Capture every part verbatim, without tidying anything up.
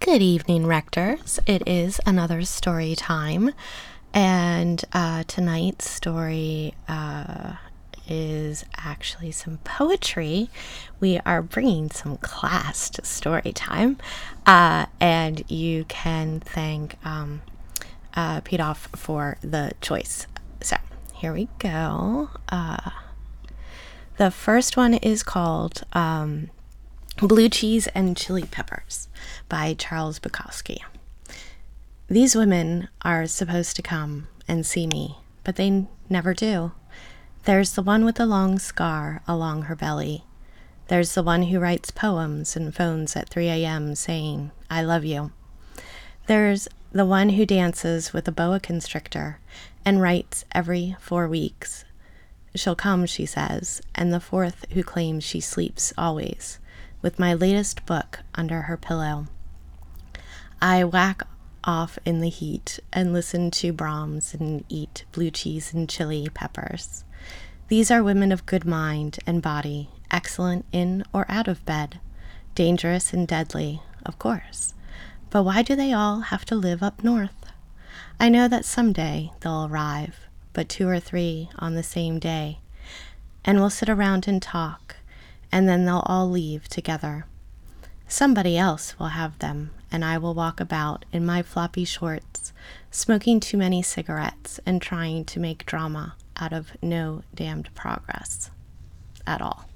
Good evening, Rectors. It is another story time, and uh, tonight's story uh, is actually some poetry. We are bringing some class to story time, uh, and you can thank um, uh, Pete Off for the choice. So here we go. Uh, the first one is called Um, Blue Cheese and Chili Peppers by Charles Bukowski. These women are supposed to come and see me, but they n- never do. There's the one with the long scar along her belly. There's the one who writes poems and phones at three a.m. saying, I love you. There's the one who dances with a boa constrictor and writes every four weeks. She'll come, she says, and the fourth who claims she sleeps always, with my latest book under her pillow. I whack off in the heat and listen to Brahms and eat blue cheese and chili peppers. These are women of good mind and body, excellent in or out of bed, dangerous and deadly, of course. But why do they all have to live up north? I know that someday they'll arrive, but two or three on the same day, and we'll sit around and talk, and then they'll all leave together. Somebody else will have them, and I will walk about in my floppy shorts, smoking too many cigarettes and trying to make drama out of no damned progress at all.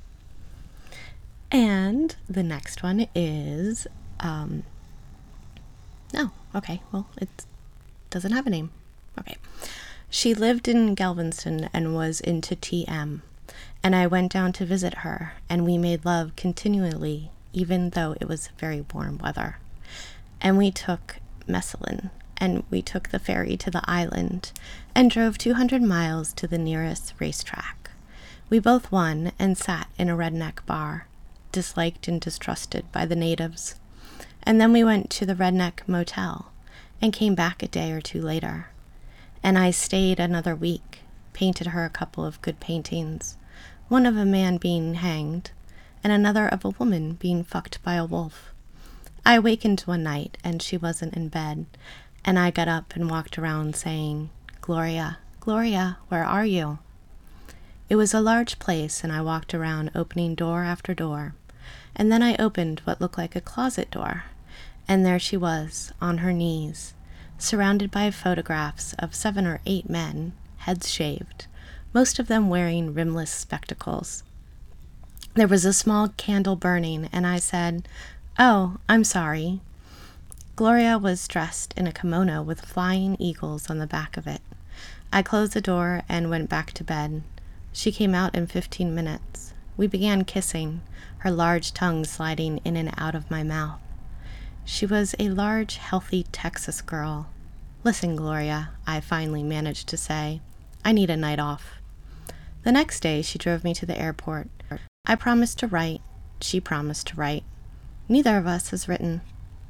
And the next one is, um, oh, okay, well, it doesn't have a name. Okay. She lived in Galveston and was into T M. And I went down to visit her, and we made love continually, even though it was very warm weather. And we took Messalin, and we took the ferry to the island, and drove two hundred miles to the nearest racetrack. We both won and sat in a redneck bar, disliked and distrusted by the natives. And then we went to the redneck motel, and came back a day or two later. And I stayed another week, painted her a couple of good paintings, one of a man being hanged, and another of a woman being fucked by a wolf. I awakened one night, and she wasn't in bed, and I got up and walked around saying, Gloria, Gloria, where are you? It was a large place, and I walked around opening door after door, and then I opened what looked like a closet door, and there she was, on her knees, surrounded by photographs of seven or eight men, heads shaved, most of them wearing rimless spectacles. There was a small candle burning, and I said, Oh, I'm sorry. Gloria was dressed in a kimono with flying eagles on the back of it. I closed the door and went back to bed. She came out in fifteen minutes. We began kissing, her large tongue sliding in and out of my mouth. She was a large, healthy Texas girl. Listen, Gloria, I finally managed to say, I need a night off. The next day, she drove me to the airport. I promised to write. She promised to write. Neither of us has written.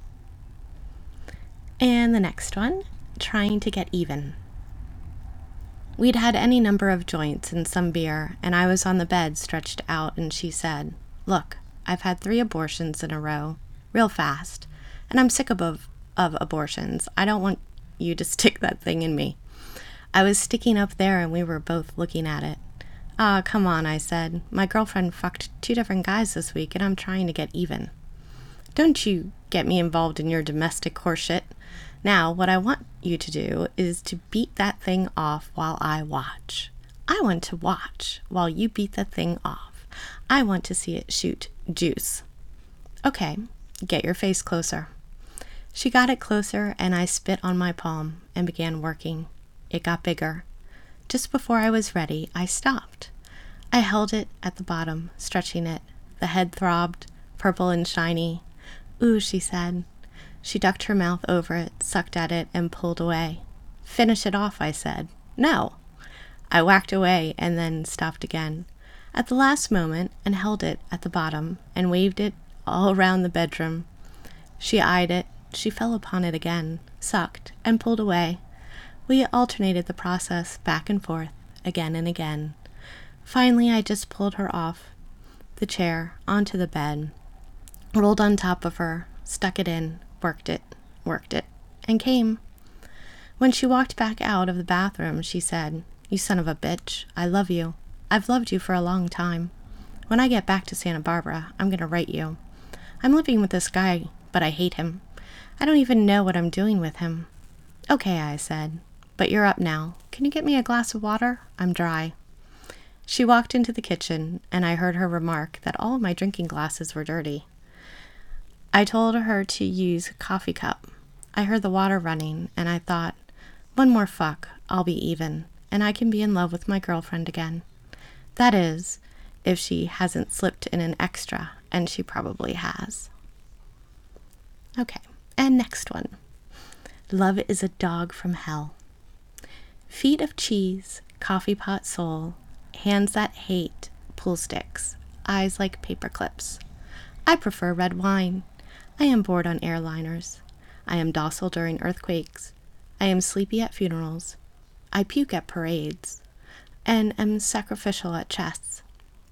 And the next one, Trying to Get Even. We'd had any number of joints and some beer, and I was on the bed stretched out, and she said, Look, I've had three abortions in a row, real fast, and I'm sick of, of, of abortions. I don't want you to stick that thing in me. I was sticking up there, and we were both looking at it. Ah, come on, I said. My girlfriend fucked two different guys this week, and I'm trying to get even. Don't you get me involved in your domestic horseshit. Now, what I want you to do is to beat that thing off while I watch. I want to watch while you beat the thing off. I want to see it shoot juice. Okay, get your face closer. She got it closer, and I spit on my palm and began working. It got bigger. Just before I was ready, I stopped. I held it at the bottom, stretching it. The head throbbed, purple and shiny. Ooh, she said. She ducked her mouth over it, sucked at it, and pulled away. Finish it off, I said. No. I whacked away and then stopped again, at the last moment, and held it at the bottom and waved it all around the bedroom. She eyed it. She fell upon it again, sucked, and pulled away. We alternated the process back and forth, again and again. Finally, I just pulled her off the chair onto the bed, rolled on top of her, stuck it in, worked it, worked it, and came. When she walked back out of the bathroom, she said, "You son of a bitch, I love you. I've loved you for a long time. When I get back to Santa Barbara, I'm going to write you. I'm living with this guy, but I hate him. I don't even know what I'm doing with him." "Okay," I said, "but you're up now. Can you get me a glass of water? I'm dry." She walked into the kitchen, and I heard her remark that all of my drinking glasses were dirty. I told her to use a coffee cup. I heard the water running, and I thought, one more fuck, I'll be even, and I can be in love with my girlfriend again. That is, if she hasn't slipped in an extra, and she probably has. Okay, and next one. Love is a dog from hell. Feet of cheese, coffee pot soul, hands that hate, pool sticks, eyes like paper clips. I prefer red wine. I am bored on airliners. I am docile during earthquakes. I am sleepy at funerals. I puke at parades, and am sacrificial at chess,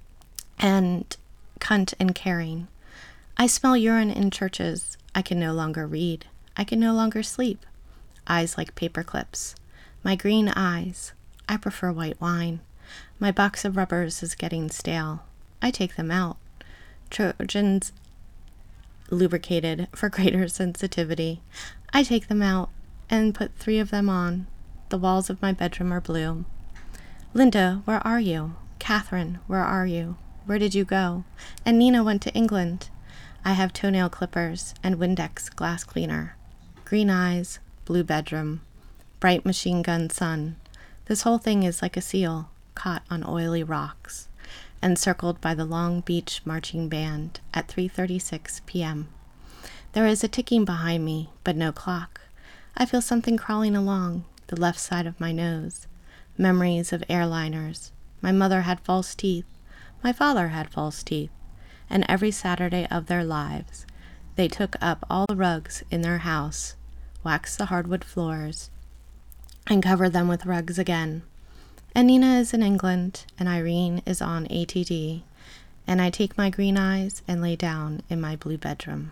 and cunt and caring. I smell urine in churches. I can no longer read. I can no longer sleep. Eyes like paper clips. My green eyes. I prefer white wine. My box of rubbers is getting stale. I take them out. Trojans lubricated for greater sensitivity. I take them out and put three of them on. The walls of my bedroom are blue. Linda, where are you? Catherine, where are you? Where did you go? And Nina went to England. I have toenail clippers and Windex glass cleaner. Green eyes, blue bedroom, bright machine gun sun. This whole thing is like a seal caught on oily rocks, encircled by the Long Beach marching band at three thirty-six p.m. There is a ticking behind me, but no clock. I feel something crawling along the left side of my nose. Memories of airliners. My mother had false teeth. My father had false teeth. And every Saturday of their lives, they took up all the rugs in their house, waxed the hardwood floors, and covered them with rugs again. And Nina is in England, and Irene is on A T D, and I take my green eyes and lay down in my blue bedroom.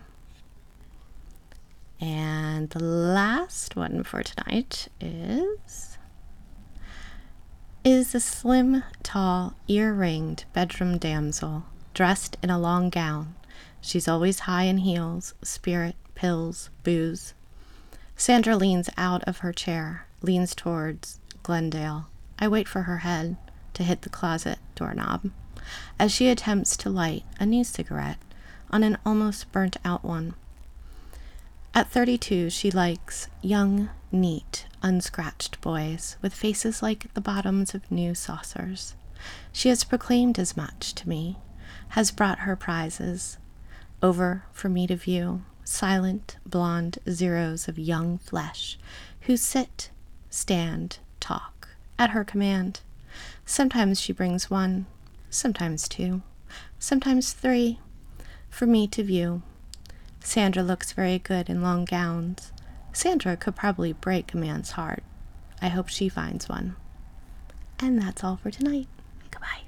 And the last one for tonight is... is a slim, tall, ear-ringed bedroom damsel, dressed in a long gown. She's always high in heels, spirit, pills, booze. Sandra leans out of her chair, leans towards Glendale. I wait for her head to hit the closet doorknob as she attempts to light a new cigarette on an almost burnt-out one. At thirty-two, she likes young, neat, unscratched boys with faces like the bottoms of new saucers. She has proclaimed as much to me, has brought her prizes over for me to view, silent, blonde zeros of young flesh who sit, stand, talk at her command. Sometimes she brings one, sometimes two, sometimes three for me to view. Sandra looks very good in long gowns. Sandra could probably break a man's heart. I hope she finds one. And that's all for tonight. Goodbye.